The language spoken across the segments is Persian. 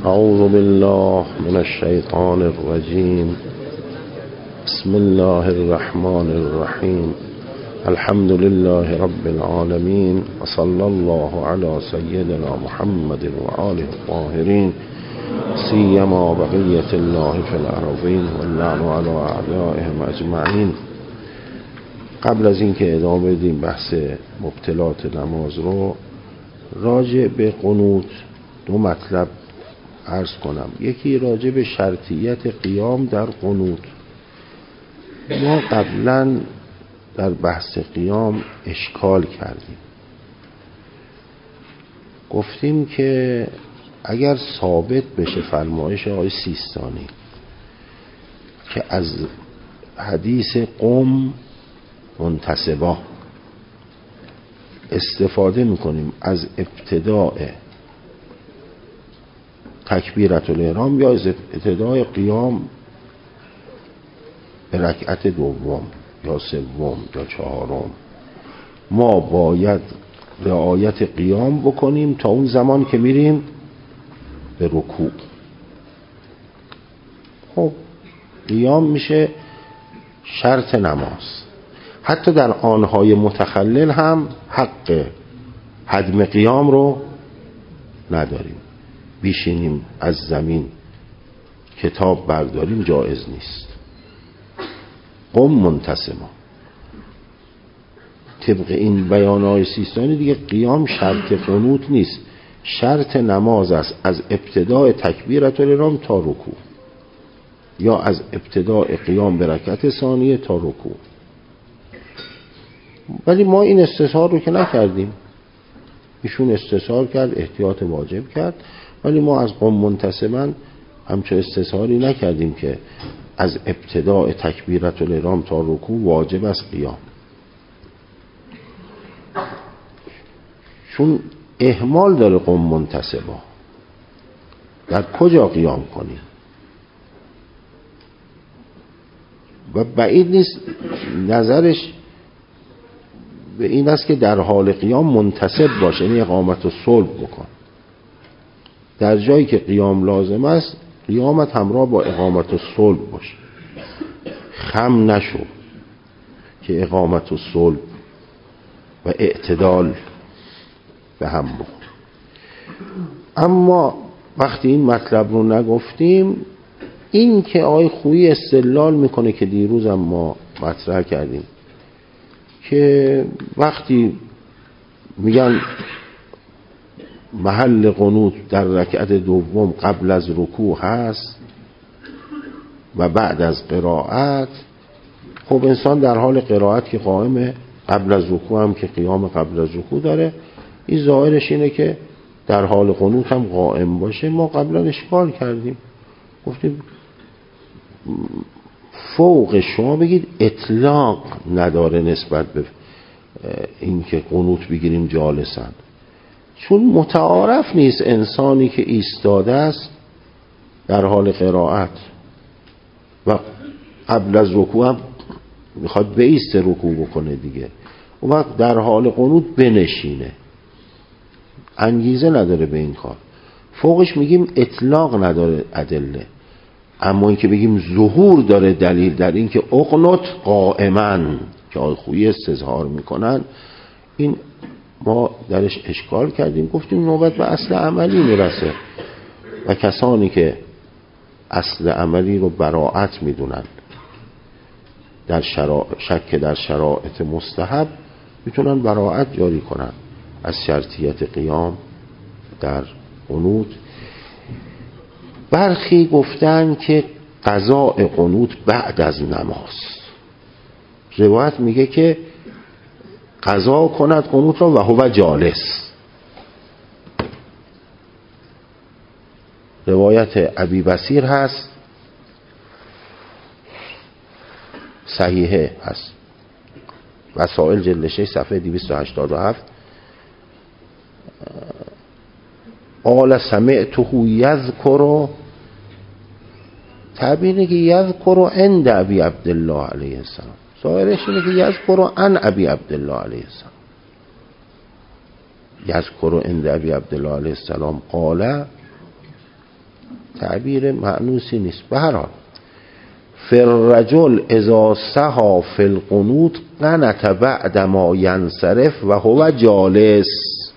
اعوذ بالله من الشیطان الرجیم. بسم الله الرحمن الرحیم. الحمد لله رب العالمین و صلی الله علی سیدنا محمد و آله الطاهرین سیما بقیة الله فی الارضین و اللعن علی اعدائهم اجمعین. قبل از اینکه ادامه بدیم بحث مبطلات نماز رو، راجع به قنوت دو مطلب عرض کنم. یکی راجع به شرطیت قیام در قنوت. ما قبلا در بحث قیام اشکال کردیم، گفتیم که اگر ثابت بشه فرمایش آقای سیستانی که از حدیث قم منتصبا استفاده میکنیم از ابتداء تکبیرت الاحرام یا از ابتداء قیام به رکعت دوم یا سوم یا چهارم، ما باید رعایت قیام بکنیم تا اون زمان که میریم به رکوع. خب قیام میشه شرط نماز. حتی در آنهای متخلل هم حق هدم قیام رو نداریم. بیشینیم از زمین کتاب برداریم جایز نیست. قم منتصما. طبق این بیانهای سیستانی دیگه قیام شرط قنوت نیست، شرط نماز است از ابتداء تکبیرت الاحرام تا رکوع یا از ابتداء قیام به رکعت ثانیه تا رکوع. ولی ما این استثار رو که نکردیم، ایشون استثار کرد، احتیاط واجب کرد، ولی ما از قم منتصبا همچه استثاری نکردیم که از ابتداء تکبیرت الاحرام تا رکوع واجب است قیام. چون اهمال داره قم منتصبا، در کجا قیام کنیم؟ و بعید نیست نظرش به این است که در حال قیام منتصب باشه، یعنی اقامت و صلب بکن. در جایی که قیام لازم است قیامت همراه با اقامت و صلب باشه، خم نشو که اقامت و صلب و اعتدال به هم بکن. اما وقتی این مطلب رو نگفتیم، این که آقای خویی استدلال میکنه که دیروز هم ما مطرح کردیم که وقتی میگن محل قنوت در رکعت دوم قبل از رکوع هست و بعد از قرائت، خب انسان در حال قرائت که قائمه، قبل از رکوع هم که قیام قبل از رکوع داره، این ظاهرش اینه که در حال قنوت هم قائم باشه. ما قبلا اشکال کردیم، گفتیم فوق شما بگید اطلاق نداره نسبت به این که قنوت بگیریم جالسن، چون متعارف نیست انسانی که ایستاده است در حال قرائت و قبل از رکوع هم میخواد بایسته رکوع بکنه دیگه، اون وقت در حال قنوت بنشینه، انگیزه نداره به این کار. فوقش میگیم اطلاق نداره ادله، اما این که بگیم ظهور داره دلیل در این که اقنت قائمن که آقای خویی استظهار میکنن، این ما درش اشکال کردیم. گفتیم نوبت به اصل عملی میرسه و کسانی که اصل عملی رو براعت میدونن در شک در شرایط مستحب میتونن براعت جاری کنن از شرطیت قیام در قنوت. برخی گفتن که قضاء قنوت بعد از نماز، روایت میگه که قضا کند قنوت را و هو جالس. روایت ابی بصیر هست، صحیحه هست، وسائل جلد 6 صفحه 287. قال سمعته یذکر، تعبیری که یذکر عند ابی عبدالله علیه السلام، ظاهرش اینه که یذکر عن ابی عبدالله علیه السلام. یذکر عند ابی عبدالله علیه السلام قال تعبیر معنوسی نیست. به هر حال فالرجل اذا سها فی القنوت قنت بعد ما ینصرف و هو جالس.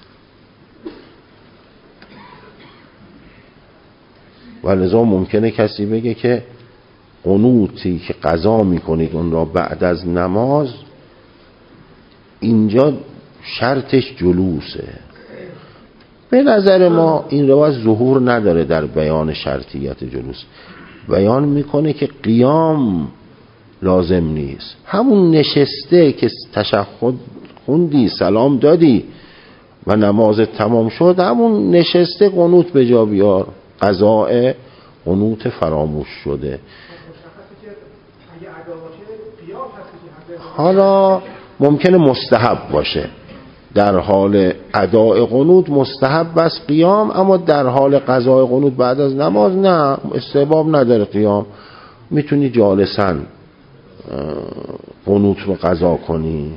و لذا ممکنه کسی بگه که قنوتی که قضا میکنید اون را بعد از نماز، اینجا شرطش جلوسه. به نظر ما این روایت ظهور نداره در بیان شرطیت جلوس. بیان میکنه که قیام لازم نیست، همون نشسته که تشهد خوندی سلام دادی و نماز تمام شد، همون نشسته قنوت به جا بیار، قضاء قنوت فراموش شده. حالا ممکنه مستحب باشه، در حال اداء قنوت مستحب است قیام، اما در حال قضاء قنوت بعد از نماز نه، استحباب نداره قیام، میتونی جالساً قنوت رو قضا کنی.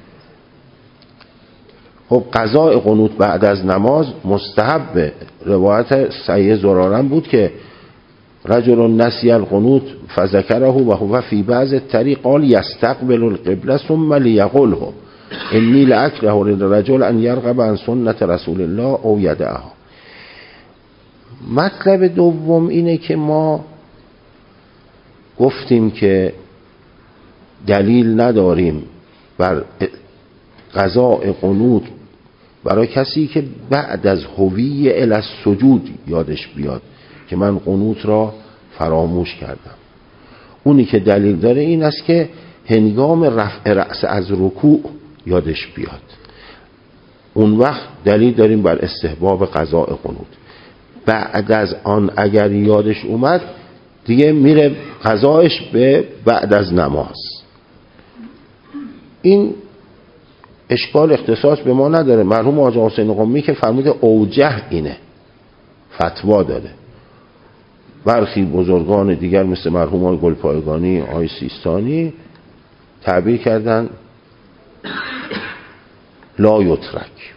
خب قضاء قنوت بعد از نماز مستحب. روایت صحیح زرارم بود که رجل نسی القنوت فذكره و هو فی بعض الطریق قال یستقبل القبله ثم لیقله انی لاکره للرجل ان یرغب عن سنت رسول الله او یدعها. مطلب دوم اینه که ما گفتیم که دلیل نداریم بر قضاء قنوت برای کسی که بعد از هوی الی السجود یادش بیاد که من قنوت را فراموش کردم. اونی که دلیل داره این است که هنگام رفع رأس از رکوع یادش بیاد، اون وقت دلیل داریم بر استحباب قضاء قنوت. بعد از آن اگر یادش اومد دیگه میره قضایش به بعد از نماز. این اشکال اختصاص به ما نداره. مرحوم آقا حسین قمی که فرموده اوجه اینه، فتوا داده. برخی بزرگان دیگر مثل مرحوم آقای گلپایگانی، آقای سیستانی تعبیر کردن لا یترک.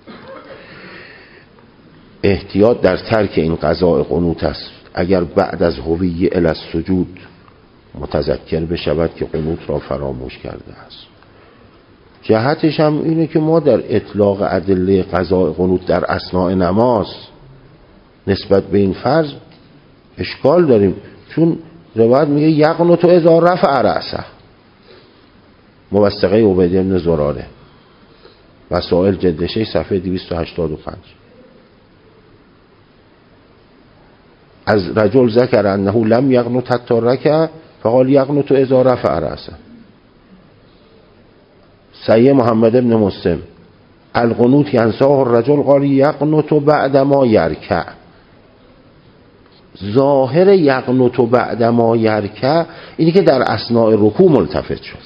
احتیاط در ترک این قضاء قنوت است اگر بعد از هوی الی السجود متذکر بشود که قنوت را فراموش کرده است. جهتش هم اینه که ما در اطلاق ادله قضاء قنوت در اثناء نماز نسبت به این فرض اشکال داریم، چون روایت میگه یقنت اذا رفع رأسه، موثقه عبید بن زراره، وسائل جلد 6 صفحه 285. از رجل ذکر انه لم یقنت حتی رکع فقال یقنت اذا رفع رأسه. صحیح محمد بن مسلم القنوت ینساه الرجل قال یقنت بعد ما یرکع. ظاهر یقنت بعد ما یرکع اینی که در اثناء رکوع ملتفت شد.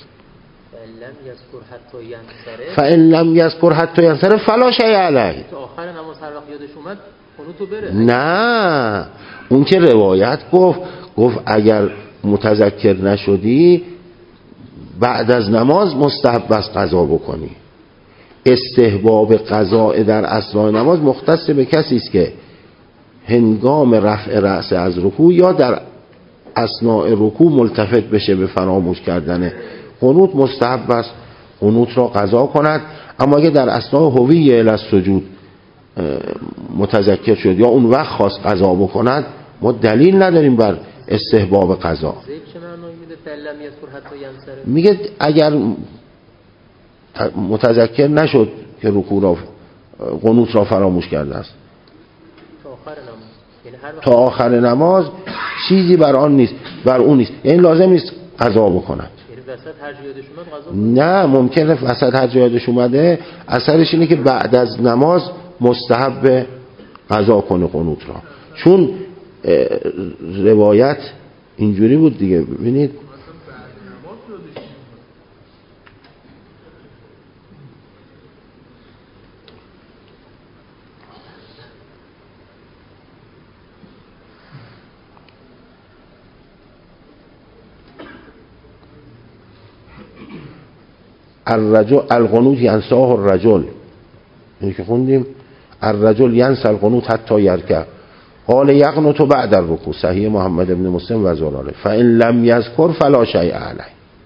فإن لم یذکر حتی ینصرف فلا شیء علیه. تا آخر نماز هر وقت یادش اومد قنوتو بره. نه، اون که روایت گفت اگر متذکر نشدی بعد از نماز مستحب است قضا بکنی. استحباب قضا در اثناء نماز مختص به کسی است که هنگام رفع رأس از رکوع یا در اثناء رکوع ملتفت بشه به فراموش کردن قنوت، مستحب است قنوت را قضا کند. اما اگه در اثناء هوی الی السجود متذکر شد یا اون وقت خواست قضا بکند، ما دلیل نداریم بر استحباب قضا. میگه اگر متذکر نشد که رکوع را قنوت را فراموش کرده است تا آخر نماز چیزی بر اون نیست، یعنی لازم نیست قضا بکند. نه، ممکنه وسط هر جا یادش اومده، اثرش اینه که بعد از نماز مستحب قضا کنه قنوت را، چون روایت اینجوری بود دیگه. ببینید القنوت ینساه الرجل، اینی که خوندیم الرجل ینسى القنوت حتی یرکع قال یقنط بعد الرکوع، صحیح محمد ابن مسلم و زلاله، فان لم یذکر فلا شیء علیه.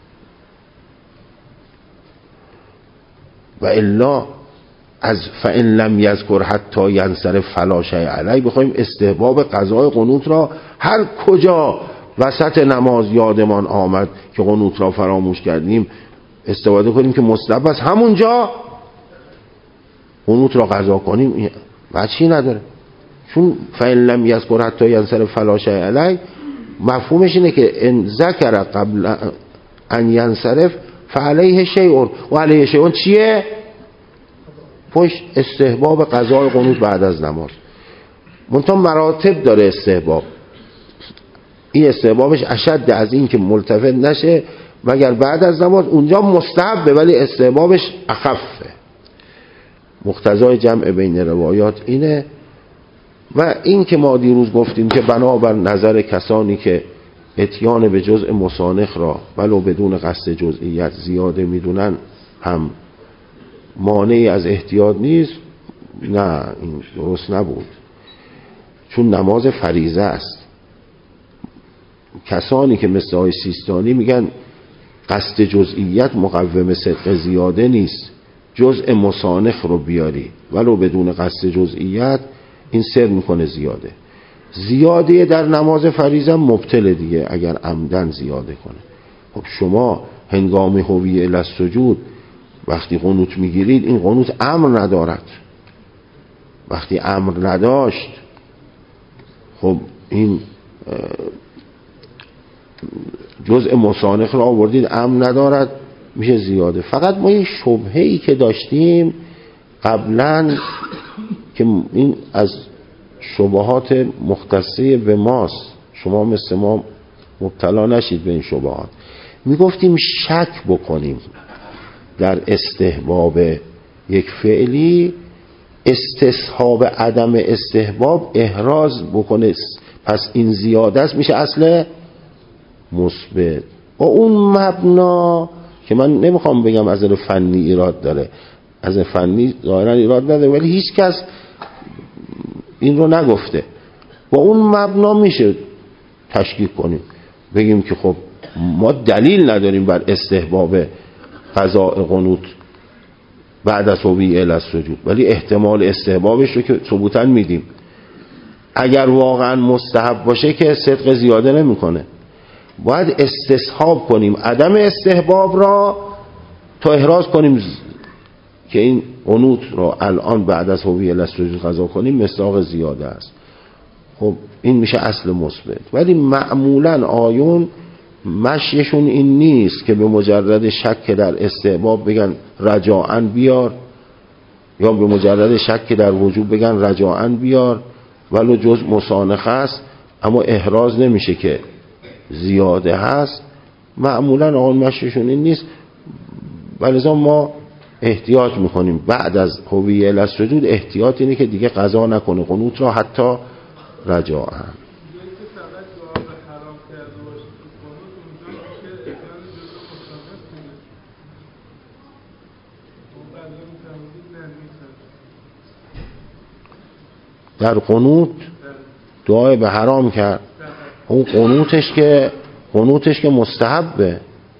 و الا از فان لم یذکر حتی ینصرف فلا شیء علیه بخوایم استحباب قضای قنوت را هر کجا وسط نماز یادمان آمد که قنوت را فراموش کردیم استفاده کنیم که مستحب است، همونجا قنوت را قضا کنیم، وجهی نداره. چون فإن لم یذکر حتی ینصرف فلا شیء علیه مفهومش اینه که ان ذکر قبل ان ینصرف فعلیه شیء، و علیه شیء چیه؟ پشت استحباب قضای قنوت بعد از نماز. منتها مراتب داره استحباب، این استحبابش اشد از این که ملتفت نشه مگر بعد از نماز، اونجا مستحبه ولی استحبابش اخفه. مقتضای جمع بین روایات اینه. و این که ما دیروز گفتیم که بنابر نظر کسانی که اتیان به جزء مصانخ را ولو بدون قصد جزئیت زیاده میدونن هم مانعی از احتیاط نیست، نه این درست نبود، چون نماز فریضه است. کسانی که مثل آقای سیستانی میگن قصد جزئیت مقوم صدق زیاده نیست، جزء مصانخ رو بیاری ولو بدون قصد جزئیت، این سر میکنه زیاده در نماز فریضه مبتل دیگه اگر عمدن زیاده کنه. خب شما هنگام هوی الی السجود وقتی قنوت میگیرید، این قنوت امر ندارد. وقتی امر نداشت خب این جزء مصانخ را آوردید، امر ندارد، میشه زیاده. فقط ما یه شبهه‌ای که داشتیم قبلا که این از شبهات مختصه به ماست، شما مثل ما مبتلا نشید به این شبهات. میگفتیم شک بکنیم در استحباب یک فعلی، استصحاب عدم استحباب احراز بکنه، پس این زیاده است، میشه اصل مثبت. و اون مبنا که من نمیخوام بگم از فنی ایراد داره، از فنی ظاهرا ایراد نداره ولی هیچ کس این رو نگفته، با اون مبنا میشه تشکیک کنیم، بگیم که خب ما دلیل نداریم بر استحباب قضاء قنوت بعد از هوی الی السجود، ولی احتمال استحبابش رو که ثبوتاً میدیم. اگر واقعا مستحب باشه که صدق زیاده نمیکنه، باید استصحاب کنیم عدم استحباب را تا احراز کنیم که این قنوت را الان بعد از هوی الی السجود قضا کنیم مصداق زیاده است. خب این میشه اصل مثبت. ولی معمولا آیون مشیشون این نیست که به مجرد شک در استحباب بگن رجاءً بیار، یا به مجرد شک در وجوب بگن رجاءً بیار، ولو جز مصانخه است اما احراز نمیشه که زیاده هست. معمولا آن مشیشون این نیست، ولذا ما احتیاط میکنیم بعد از هوی الی السجود. احتیاط اینه که دیگه قضا نکنه قنوت را حتی رجاءً. در قنوت دعای به حرام کرد، اون قنوتش که مستحبه.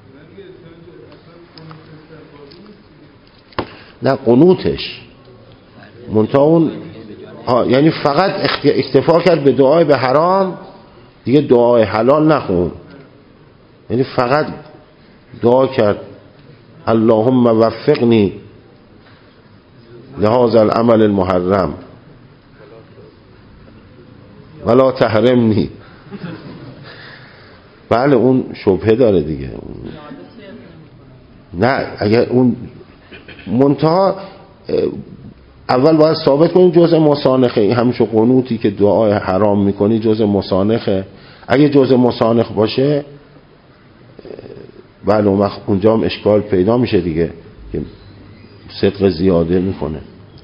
نه قنوتش منتها اون یعنی فقط اکتفا کرد به دعای به حرام، دیگه دعای حلال نخون، یعنی فقط دعا کرد اللهم وفقنی لهذا العمل المحرم ولا تحرمنی. بله اون شبهه داره دیگه. نه اگر اون منتها اول باید ثابت کنیم جزء مصانخه، همیشه قنوتی که دعای حرام میکنی جزء مصانخه. اگه جزء مصانخ باشه بله اونجا هم اشکال پیدا میشه دیگه که صدق زیاده میکنه.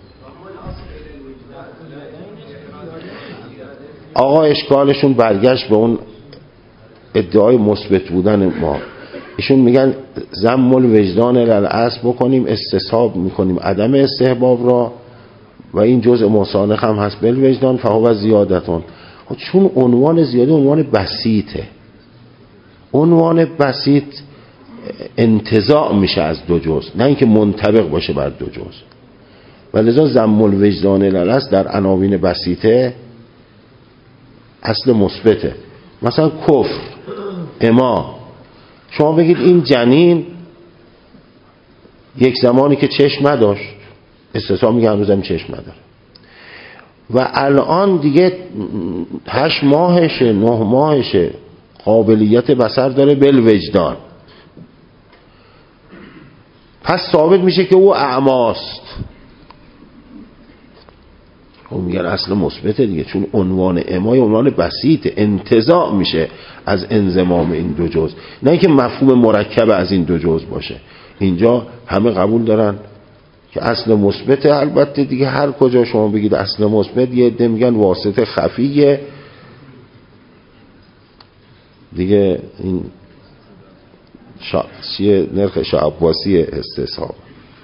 آقا اشکالشون برگشت به اون ادعای مثبت بودن ما. ایشون میگن ضم الوجدان للاصل بکنیم، استصحاب میکنیم عدم استحباب را و این جزء مصانخ هم هست بالوجدان فهو زیادتون. چون عنوان زیاده عنوان بسیطه، عنوان بسیط انتزاع میشه از دو جزء، نه اینکه منطبق باشه بر دو جزء. ولذا ضم الوجدان للست در عناوین بسیطه اصل مثبته. مثلا کفر، اما شما بگید این جنین یک زمانی که چشم نداشت، استثنا میگه هنوزم چشم نداره، و الان دیگه 8 ماهشه 9 ماهشه قابلیت بصر داره بالوجدان، پس ثابت میشه که او اعماست. اون میگن اصل مثبته دیگه، چون عنوان اما عنوان بسیطه، انتزاع میشه از انضمام این دو جزء، نه اینکه مفهوم مرکب از این دو جزء باشه. اینجا همه قبول دارن که اصل مثبته. البته دیگه هر کجا شما بگید اصل مثبت، یه عده میگن واسطه خفیه دیگه. این چیه نرخ شاه عباسی استصحاب.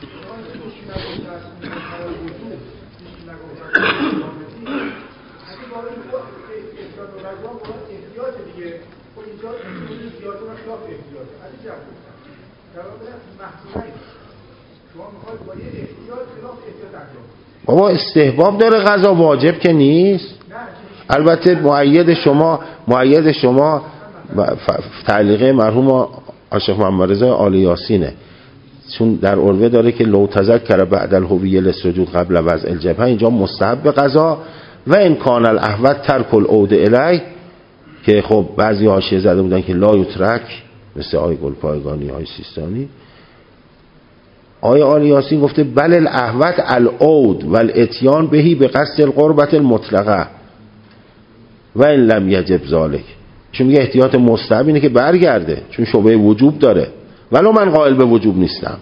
بابا استحباب داره، قضا واجب که نیست. البته مؤید شما تعلیقه مرحوم شیخ محمد رضا آل یاسینه، چون در عروه داره که لو تذکر بعد الهویه للسجود قبل وضع الجبهه، اینجا مستحب قضا و ان کان الاحوط ترک العود الیه، که خب بعضی حاشیه زده بودن که لا یترک، مثل آی گلپایگانی، آی سیستانی. آی آل یاسین گفته بل الاحوط العود و الاتیان بهی به قصد القربت المطلقه و ان لم یجب ذلک. چون میگه احتیاط مستحب اینه که برگرده، چون شبهه وجوب داره، ولو من قائل به وجوب نیستم،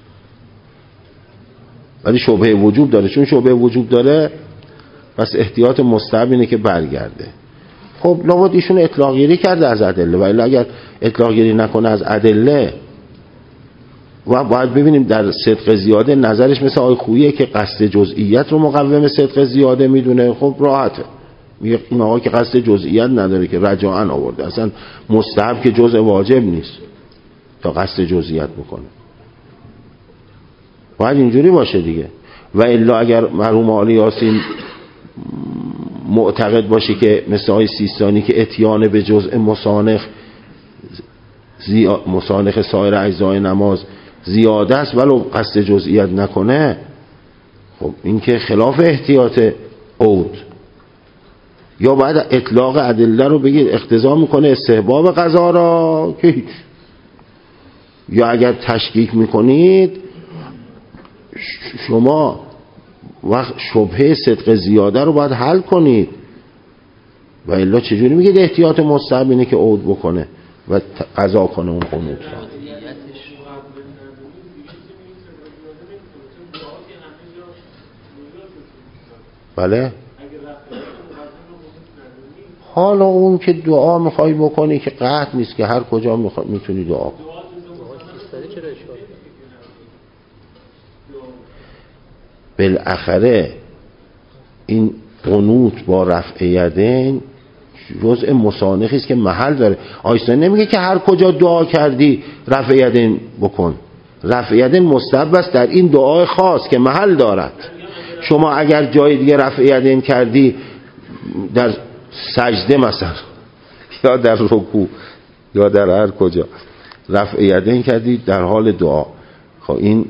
ولی شبهه وجوب داره. چون شبهه وجوب داره پس احتیاط مستحب اینه که برگرده. خب لابد ایشون اطلاق گیری کرده از ادله، ولی اگر اطلاق گیری نکنه از ادله و باید ببینیم در صدق زیاده نظرش مثل آقای خوییه که قصد جزئیت رو مقوم صدق زیاده میدونه. خب راحته، میگه این آقا که قصد جزئیت نداره که رجاءً آورده، اصلا مستحب که جزء واجب نیست تا قصد جزئیت بکنه. باید اینجوری باشه دیگه. و الا اگر مرحوم آل یاسین معتقد باشه که مثل آقای سیستانی که اتیان به جزء مسانخ سایر اجزای نماز زیاده است ولو قصد جزئیت نکنه، خب این که خلاف احتیاط عود. یا باید اطلاق ادله رو بگید اقتضا میکنه استحباب قضا را که هیچ. یا اگر تشکیک میکنید شما وقت شبهه صدق زیاده رو باید حل کنید، و الا چجوری میگید احتیاط مستحب اینه که عود بکنه و قضا کنه اون قنوت را. بله، حالا اون که دعا میخوای بکنی که قطع نیست که هر کجا میتونی دعا کنی. بالاخره این قنوت با رفع یدین جزء مسانخی است که محل داره. آیسان نمیگه که هر کجا دعا کردی رفع یدین بکن. رفع یدین مستحب است در این دعای خاص که محل دارد. شما اگر جای دیگه رفع یدین کردی در سجده مثلا یا در رکوع یا در هر کجا رفع یدین کردی در حال دعا، خب این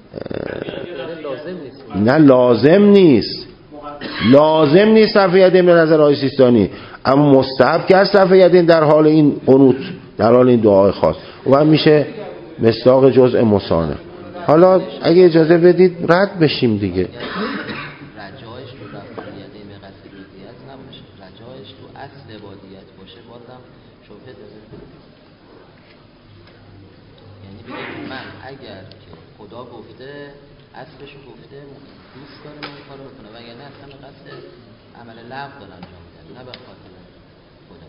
نه لازم نیست رفع یدین به نظر آقای سیستانی، اما مستحب که هست رفع یدین در حال این قنوت، در حال این دعای خاص، و میشه مصداق جزء مسانه. حالا اگه اجازه بدید رد بشیم دیگه. رجایش تو رفع یدین به قصد جزئیات نباشه، رجایش تو اصل عبادیت باشه، بازم شبهه داره. یعنی بگید من اگر که خدا گفته اصلشو گفته دوست داره من کارو بکنه، وگرنه اصلا به قصد عمل لغو دارم انجام میدم، نه به خاطر خدا.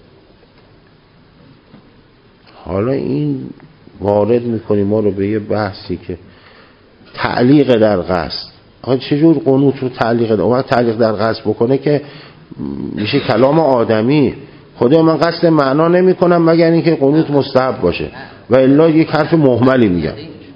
حالا این وارد میکنی ما رو به یه بحثی که تعلیق در قصد. آقا چجور قنوت رو تعلیق در قصد بکنه که میشه کلام آدمی. خدا من قصد معنا نمی کنم مگر اینکه قنوت مستحب باشه و الا یک حرف مهملی میگم.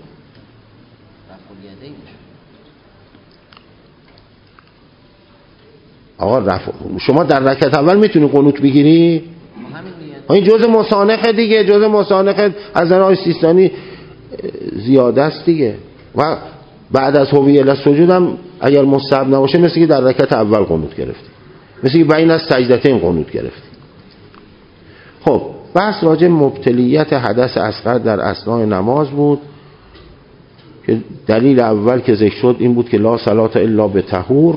آقا شما در رکعت اول میتونی قنوت بگیری؟ این جزء مسانخه دیگه، جزء مسانخه از آقای سیستانی زیاده است دیگه. و بعد از هوی الی السجود هم اگر مستحب نباشه مثل که در رکعت اول قنوت گرفتی، مثل که بین از سجدتین قنوت گرفتی. خب بحث راجع مبتلیت حدث اصغر در اثناء نماز بود که دلیل اول که ذکر شد این بود که لا صلاة الا بطهور،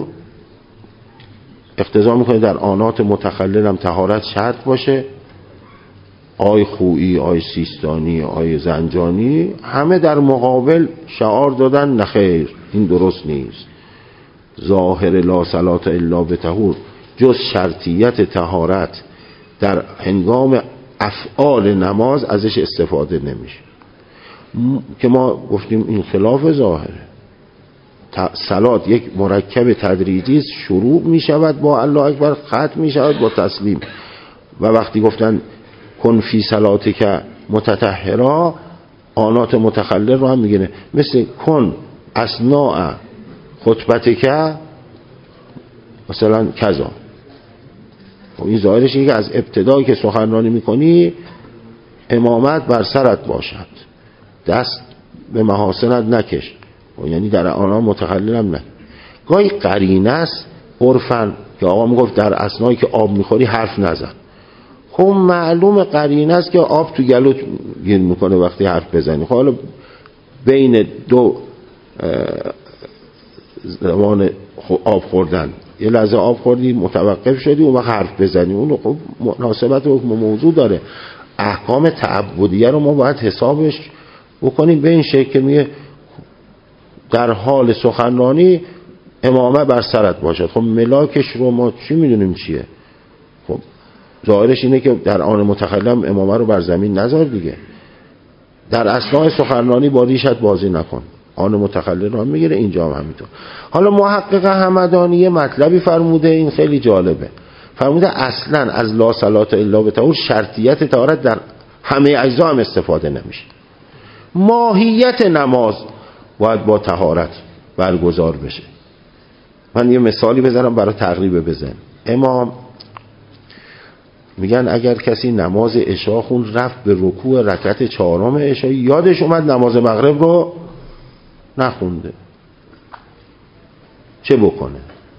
اقتضا میکنه در آنات متخلل هم طهارت شرط باشه. آی خویی، آی سیستانی، آی زنجانی همه در مقابل شعار دادن نخیر، این درست نیست. ظاهر لا صلاة الا بطهور جز شرطیت طهارت در هنگام افعال نماز ازش استفاده نمیشه که ما گفتیم این خلاف ظاهره. صلات یک مرکب تدریجی است، شروع می شود با الله اکبر، ختم می شود با تسلیم. و وقتی گفتن کن فی صلاتک متطهرا، آنات متخلل رو هم میگنه، مثل کن اثناء خطبتک مثلا کذا. این ظاهرش اینه که از ابتدایی که سخنرانی میکنی امامت بر سرت باشد، دست به محاسنت نکش، یعنی در آنها متخلل هم نه. گاهی قرینه است عرفاً که آقا میگفت در اثنایی که آب میخوری حرف نزن. خب معلوم قرینه است که آب تو گلوت گیر میکنه وقتی حرف بزنی. خب حالا بین دو زمان آب خوردن یه لحظه آب خوردی متوقف شدی اون وقت حرف بزنی، اون خب مناسبت و موضوع داره. احکام تعبدیه رو ما باید حسابش بکنیم به این شکل که میگه در حال سخنرانی امامه بر سرت باشد. خب ملاکش رو ما چی میدونیم چیه؟ خب ظاهرش اینه که در آن متکلم امامه رو بر زمین نذار دیگه. در اثناء سخنرانی با ریشت بازی نکن، آن متخلل رو هم میگیره. اینجا هم همینطور. حالا محقق همدانی مطلبی فرموده، این خیلی جالبه. فرموده اصلا از لا صلاة الا بطهور شرطیت طهارت در همه اجزا هم استفاده نمیشه. ماهیت نماز باید با طهارت برگزار بشه. من یه مثالی بزنم برای تقریب بزن. امام میگن اگر کسی نماز عشا خون رفت به رکوع رکعت چهارم عشا، یادش اومد نماز مغرب رو نخونده، چه بکنه؟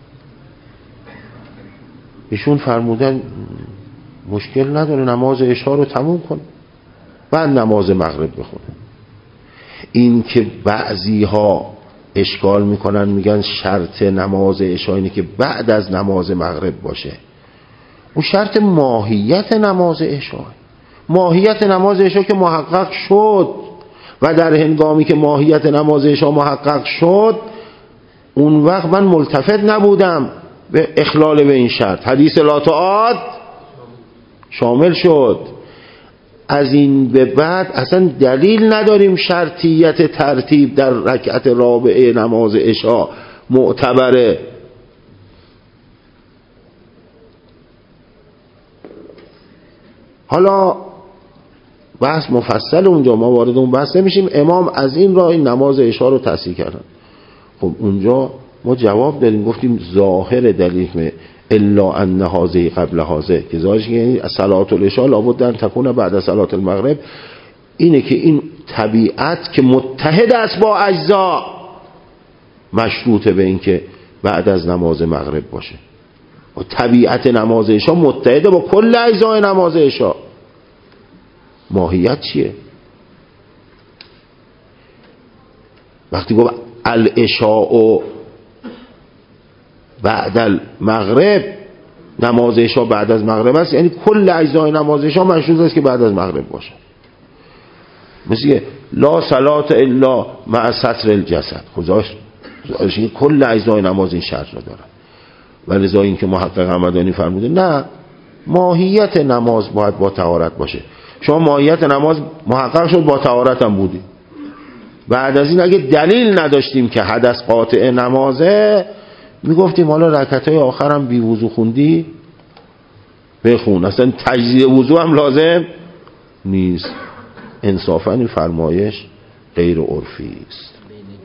ایشون فرمودن مشکل نداره، نماز عشا رو تموم کن بعد نماز مغرب بخونه. این که بعضی ها اشکال میکنن میگن شرط نماز عشا اینه که بعد از نماز مغرب باشه، اون شرط ماهیت نماز عشا. ماهیت نماز عشا که محقق شد و در هنگامی که ماهیت نماز عشا محقق شد اون وقت من ملتفت نبودم به اخلال به این شرط، حدیث لا تعاد شامل شد. از این به بعد اصلا دلیل نداریم شرطیت ترتیب در رکعت رابعه نماز عشا معتبره. حالا بحث مفصل اونجا، ما وارد اون بحث نمیشیم. امام از این راه این نماز عشا رو تصحیح کردن. خب اونجا ما جواب دادیم، گفتیم ظاهر دلیل الا ان هذه قبل هذه که ظاهرش یعنی صلاه العشاء لابد ان تکون بعد صلاه المغرب، اینه که این طبیعت که متحد است با اجزا مشروطه به این که بعد از نماز مغرب باشه. و طبیعت نماز عشاء متحده با کل اجزای نماز عشاء. ماهیت چیه؟ وقتی گفت العشاء بعد المغرب، نماز عشاء بعد از مغرب است، یعنی کل اجزای نماز عشاء مشروط است که بعد از مغرب باشه. مثل لا صلاة الا مع ستر الجسد، خداش کل اجزای نماز این شرط را دارن. ولی لذا این که محقق همدانی فرموده نه، ماهیت نماز باید با طهارت باشه. شما ماهیت نماز محقق شد با طهارت هم بودی، بعد از این اگه دلیل نداشتیم که حدث قاطع نمازه میگفتیم حالا رکعتای آخرم بی وضو خوندی بخون، اصلا تجدید وضو هم لازم نیست. انصافا این فرمایش غیر عرفی است.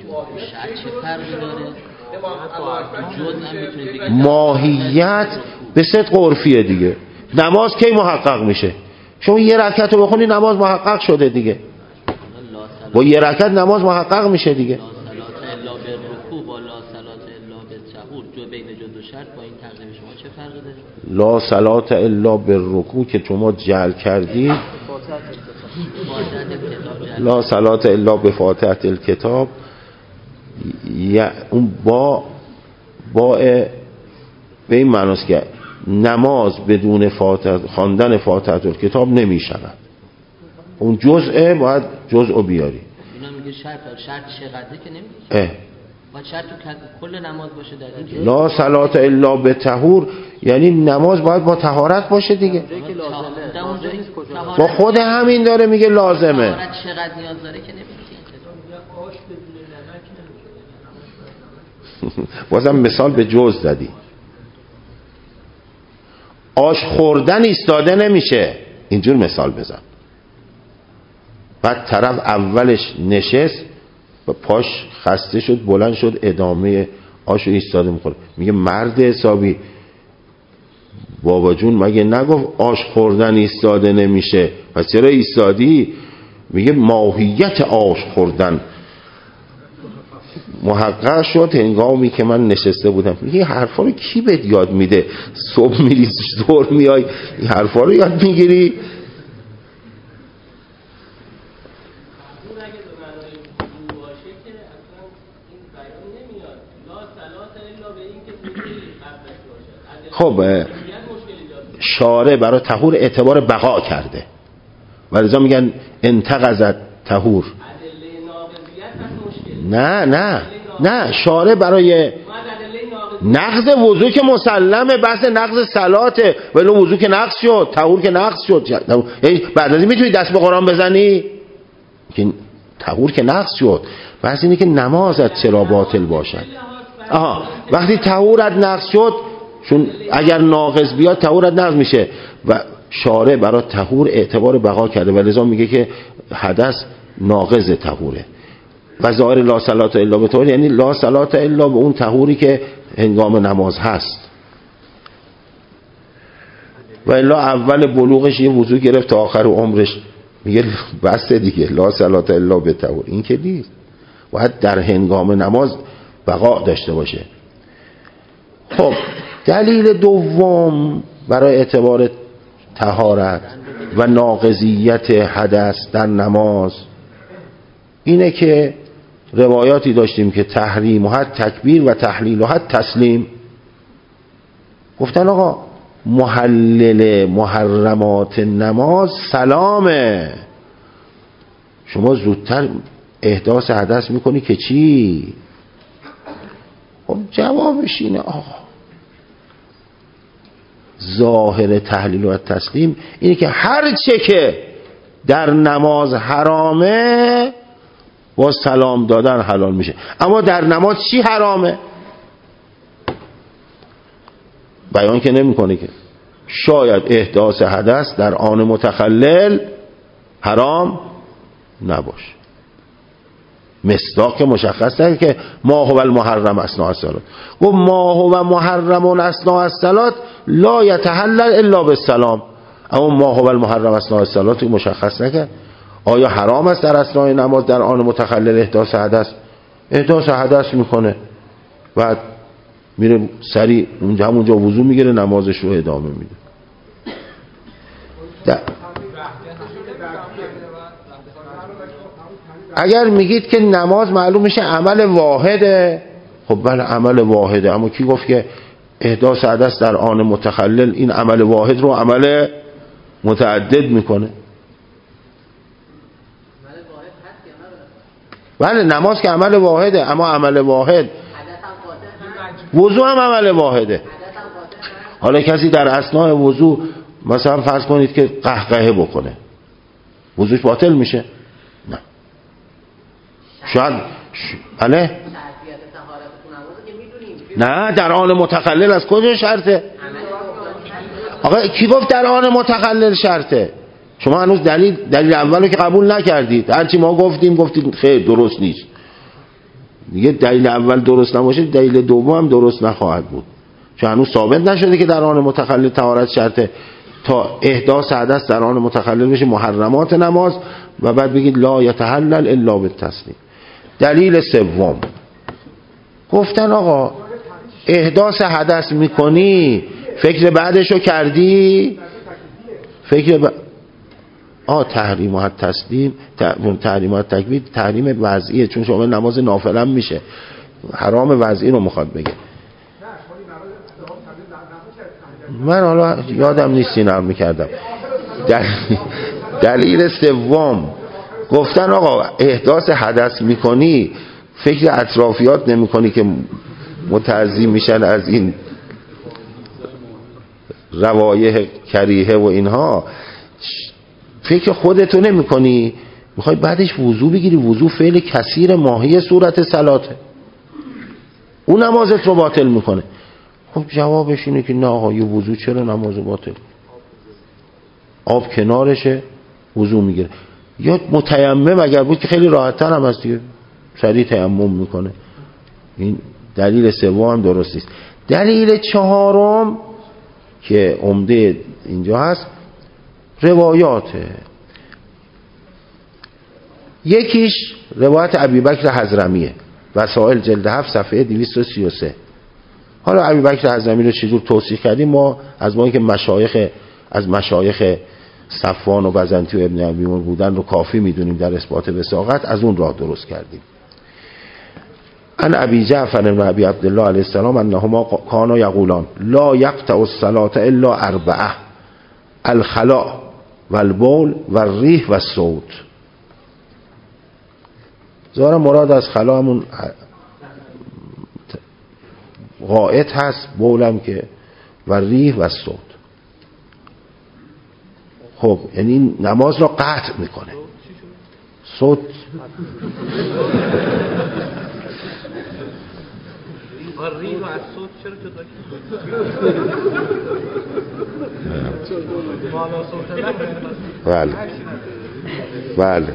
ماهیت به صدق عرفیه دیگه. نماز کی محقق میشه؟ شما یه رکعت رو بخونی نماز محقق شده دیگه. با یه رکعت نماز محقق میشه دیگه. لا صلات الا بالرکوع که شما جعل کردی، لا صلات الا بفاتحه الکتاب، اون با به این معناست که نماز بدون خواندن فاتحه الکتاب نمی شود. اون جزءه باید جزء بیاری. اینا میگه شرط چقدره که نمیشه. باید شرط تو کل نماز باشه در این که لا صلات الا بطهور، یعنی نماز باید با طهارت باشه دیگه. با خود همین داره میگه لازمه. طهارت چقدر نیاز داره که نمیشه. بازم مثال به جز دادی. آش خوردن ایستاده نمیشه، اینجور مثال بزن. بعد طرف اولش نشست و پاش خسته شد بلند شد ادامه آشو ایستاده میخوره، میگه مرد حسابی بابا جون مگه نگفت آش خوردن ایستاده نمیشه، پس چرا ایستادی؟ میگه ماهیت آش خوردن محقق شد هنگامی که من نشسته بودم. میگه حرفا رو کی بهت یاد میده؟ صبح میری ظهر میای این حرفا رو یاد میگیری؟ خب شارع برای طهور اعتبار بقا کرده و لذا میگن انتقضت طهور. نه شارع برای نقض وضو که مسلمه، بحث نقض صلاته، ولی وضو که نقض شد، طهور که نقض شد. بعد از این میتونی دست به قرآن بزنی که طهور که نقض شد. بحث اینه که نمازت چرا باطل باشد. وقتی طهورت نقض شد، چون اگر ناقض بیاد طهورت نقض میشه و شارع برای طهور اعتبار بقا کرده و لذا میگه که حدث ناقض طهوره. و ظاهر لا صلات الا به طهور یعنی لا صلات الا به اون طهوری که هنگام نماز هست. و الا اول بلوغش یه وضو گرفت تا آخر عمرش، میگه بس دیگه لا صلات الا به طهور. این که نیست، باید در هنگام نماز بقا داشته باشه. خب دلیل دوم برای اعتبار طهارت و ناقضیت حدث در نماز اینه که روایاتی داشتیم که تحریم و حد تکبیر و تحلیل و حد تسلیم. گفتن آقا محلل محرمات نماز سلامه، شما زودتر احداث حدث میکنی که چی؟ خب جوابش اینه آقا ظاهر تحلیل و تسلیم اینه که هر چه که در نماز حرامه با سلام دادن حلال میشه. اما در نماز چی حرامه؟ بیان که نمیکنه که شاید احداث حدث در آن متخلل حرام نباشه. مصداق مشخص نه که ما هو المحرم اثناء الصلاه. گفت ما هو محرم اثناء الصلاه لا یتحلل الا بالسلام. اما ما هو المحرم اثناء الصلاه مشخص نکرد. آیا حرام است در اثناء نماز در آن متخلل احداث حدث؟ احداث حدث میکنه بعد میره سریع همونجا وضو میگیره نمازش رو ادامه میده. اگر میگید که نماز معلوم میشه عمل واحده، خب بله عمل واحده، اما کی گفت که احداث حدث در آن متخلل این عمل واحد رو عمل متعدد میکنه؟ بله نماز که عمل واحده، اما عمل واحد وضو هم عمل واحده. حالا کسی در اثناء وضو مثلا فرض کنید که قهقهه بکنه، وضوش باطل میشه؟ نه. شاید بله نه در آن متخلل از کجا شرطه؟ آقا کی گفت در آن متخلل شرطه؟ شما هنوز دلیل اولو که قبول نکردید. هرچی ما گفتید خیر درست نیست دیگه. دلیل اول درست نباشه دلیل دوم هم درست نخواهد بود، چون هنوز ثابت نشده که در آن متخلل طهارت شرطه. تا احداث حدث در آن متخلل بشه محرمات نماز و بعد بگید لا یتحلل الا بالتسلیم. دلیل سوم گفتن آقا احداث حدث میکنی فکر بعدشو کردی؟ تحریمات تسلیم، تحریمات تکبیر تحریم وضعیه، چون شامل نماز نافله هم میشه. حرام وضعی رو میخواد بگه. من حالا یادم نیست اینو میکردم. دلیل سوم گفتن آقا احداث حدث میکنی فکر اطرافیات نمیکنی که متعظی میشن از این روایح کریهه و اینها، فکر خودتو نمی کنی، میخوای بعدش وضو بگیری. وضو فعل کثیر ماهی صورت صلاته، اون نمازت رو باطل میکنه. خب جوابش اینه که نه آقا یه وضو چرا نماز باطل؟ آب کنارشه وضو میگیره. یا متیمم اگر بود که خیلی راحت‌تر هم هست دیگه، سریع تیمم میکنه. این دلیل سوم هم درست نیست. دلیل چهارم که عمده اینجا هست روایاته. یکیش روایت ابیبکر حضرمیه، وسائل جلد 7 صفحه 233. حالا ابیبکر حضرمی رو چجور توصیف کردیم؟ ما که از مشایخ صفوان و بزنتی و ابن ابیمون بودن رو کافی میدونیم در اثبات وثاقت، از اون راه درست کردیم. ان ابی جعفر بن ابی عبدالله علیه السلام انهما کانا یقولان لا یقطع الصلاة الا 4: الخلاء والبول والریح والصوت. ظاهرا مراد از خلا همون غائط هست، بولم که و ریح و صوت. خب یعنی نماز را قطع میکنه. صوت ریح و از صوت چرا جدا بله بله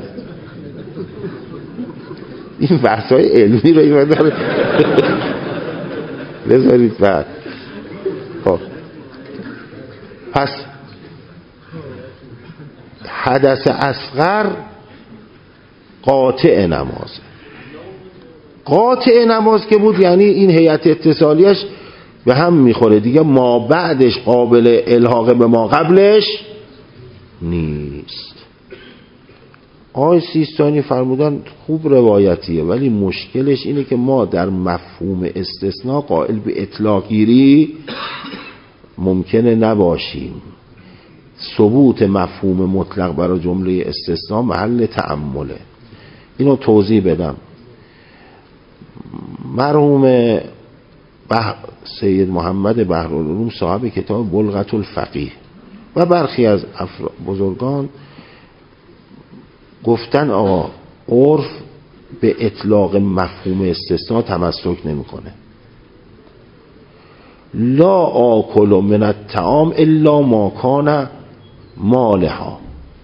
این بحث‌های علمی رو این داره بذارید بعد. خب پس حدث اصغر قاطع نماز. قاطع نماز که بود یعنی این هیئت اتصالیش به هم میخوره دیگه، ما بعدش قابل الحاق به ما قبلش نیست. آقای سیستانی فرمودن خوب روایتیه، ولی مشکلش اینه که ما در مفهوم استثناء قائل به اطلاق گیری ممکنه نباشیم. ثبوت مفهوم مطلق برای جمله استثناء محل تأمله. اینو توضیح بدم. مرحوم سید محمد بحرالعلوم صاحب کتاب بلغة الفقیه و برخی از بزرگان گفتن آقا عرف به اطلاق مفهوم استثناء تمسک نمیکنه. لا آکل من الطعام الا ما کان مالها.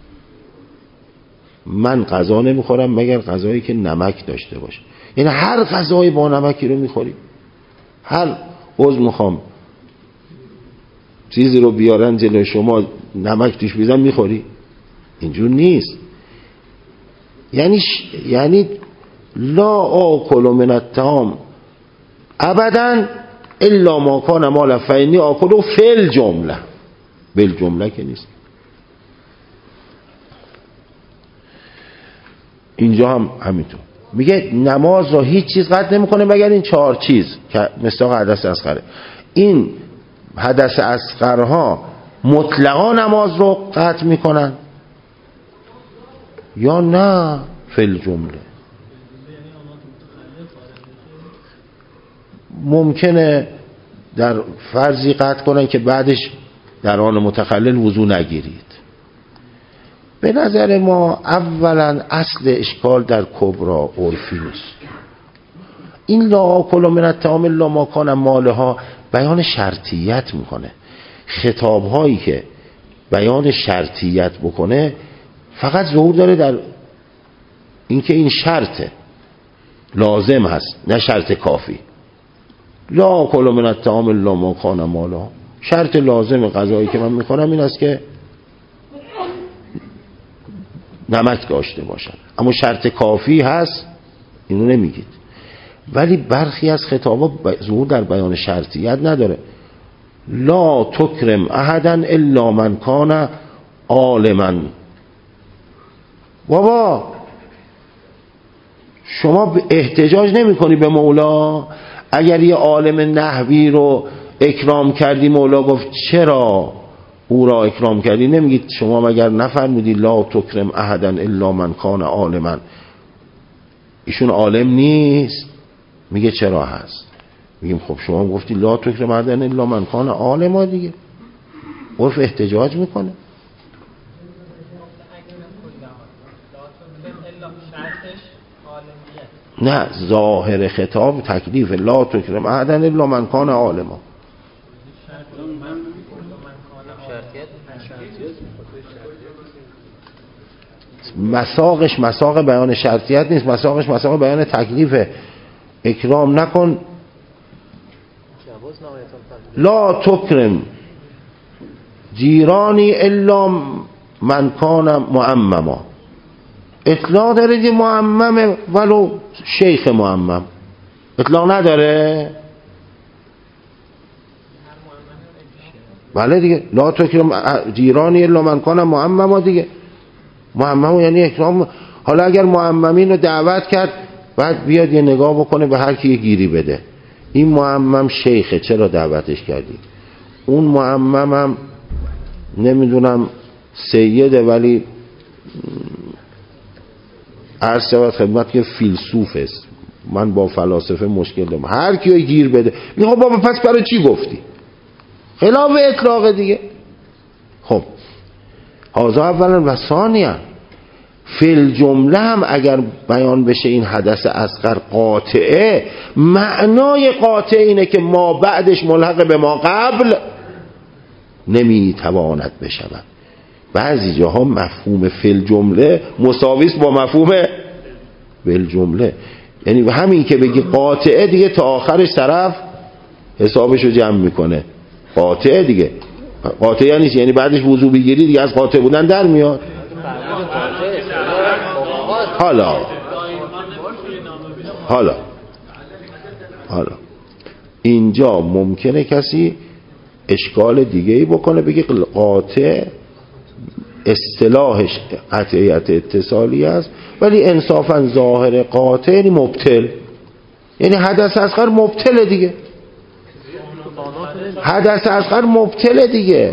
من غذا نمیخورم مگر غذایی که نمک داشته باشه. یعنی هر غذایی با نمکی رو میخوری. هر عضو میخوام چیزی رو بیارن جلوی شما نمک توش بیزن میخوری؟ اینجور نیست. یعنی لا آکل من الطعام ابدا الا ما کان مال فینی آکل فل جمله. بل جمله که نیست. اینجا هم همینطور میگه نماز را هیچ چیز قطع نمیکنه مگر این 4 چیز که مصداق حدث اصغره. این حدث اصغرها مطلقا نماز رو قطع میکنن یا نه فل جمله. ممکنه در فرضی قطع کنن که بعدش در آن متخلل وضو نگیرید. به نظر ما اولا اصل اشکال در کبرا عرفی نیست. این لا آکل من الطعام الا ما کان مالها بیان شرطیت میکنه. خطاب هایی که بیان شرطیت بکنه فقط ظهور داره در اینکه این شرطه، لازم هست، نه شرط کافی. لا آکل من الطعام الا ما کان مالها، شرط لازم غذایی که من میکنم این است که نمک داشته باشد، اما شرط کافی هست اینو نمیگید. ولی برخی از خطابا ظهور در بیان شرطیت نداره. لا تکرم احدا الا من کان عالما. بابا شما احتجاج نمی کنی به مولا؟ اگر یه عالم نحوی رو اکرام کردی مولا گفت چرا او را اکرام کردی؟ نمیگید شما مگر نفرمودی لا تکرم احدا الا من کان عالما؟ ایشون عالم نیست؟ میگه چرا هست؟ میگیم خب شما گفتی لا تکرم احدا الا من کان عالما دیگه. عرف احتجاج میکنه. نه، ظاهر خطاب تکلیف لا تکرم احدا الا من کان عالما. مساقش مساق بیان شرطیت نیست، مساقش مساق بیان تکلیف. اکرام نکن. لا تکرم جیرانی الا من کان معمما. اطلاق داره دی معممه ولو شیخ معمم. اطلاق نداره؟ بله دیگه. لا تکرم جیرانی الا من کان معمما دیگه. معمم یعنی اکرام. حالا اگر معممین رو دعوت کرد بعد بیاد یه نگاه بکنه به هر کی گیری بده. این معمم شیخه چرا دعوتش کردی؟ اون معممم نمیدونم سیده ولی عرض شود خدمت که فیلسوف است. من با فلاسفه مشکل دارم. هر کیو گیر بده میگه بابا پس برای چی گفتی؟ خلاف اطلاق دیگه. خب هذا اولا و ثانیا فی الجمله هم اگر بیان بشه این حدث اصغر قاطعه، معنای قاطع اینه که ما بعدش ملحق به ما قبل نمیتواند بشود. بعضی جاها مفهوم فی الجمله مساوی است با مفهوم بالجمله. یعنی همین که بگی قاطعه دیگه تا آخرش طرف حسابشو جمع میکنه. قاطعه دیگه. قاطعه یعنی بعدش وضو بگیری دیگه از قاطع بودن در میاد. حالا اینجا ممکنه کسی اشکال دیگه ای بکنه بگه قاطع اصطلاحش قطعیت اتصالی است، ولی انصافا ظاهر قاطع یعنی مبطل، یعنی حدث اصغر مبطل دیگه. حدث اصغر مبطل دیگه.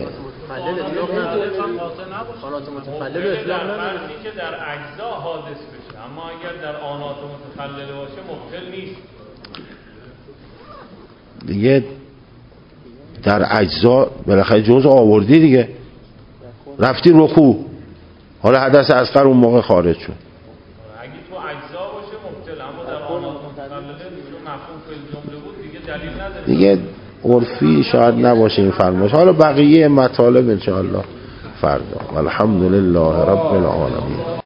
که در اجزا حادث بشه، اما اگر در آنات متخلله باشه مبطل نیست دیگه. در اجزا بالاخره جزء آوردی دیگه، رفتی رکوع، حالا حدث اصغر اون موقع خارج شد. اگه تو اجزا باشه مبطل، اما در آنات متخلله چون مفهوم فی الجمله بود دیگه دلیل نداره دیگه. عرفی شاید نباشه این فرمایش. حالا بقیه مطالب انشاءالله فردا. والحمدلله رب العالمین.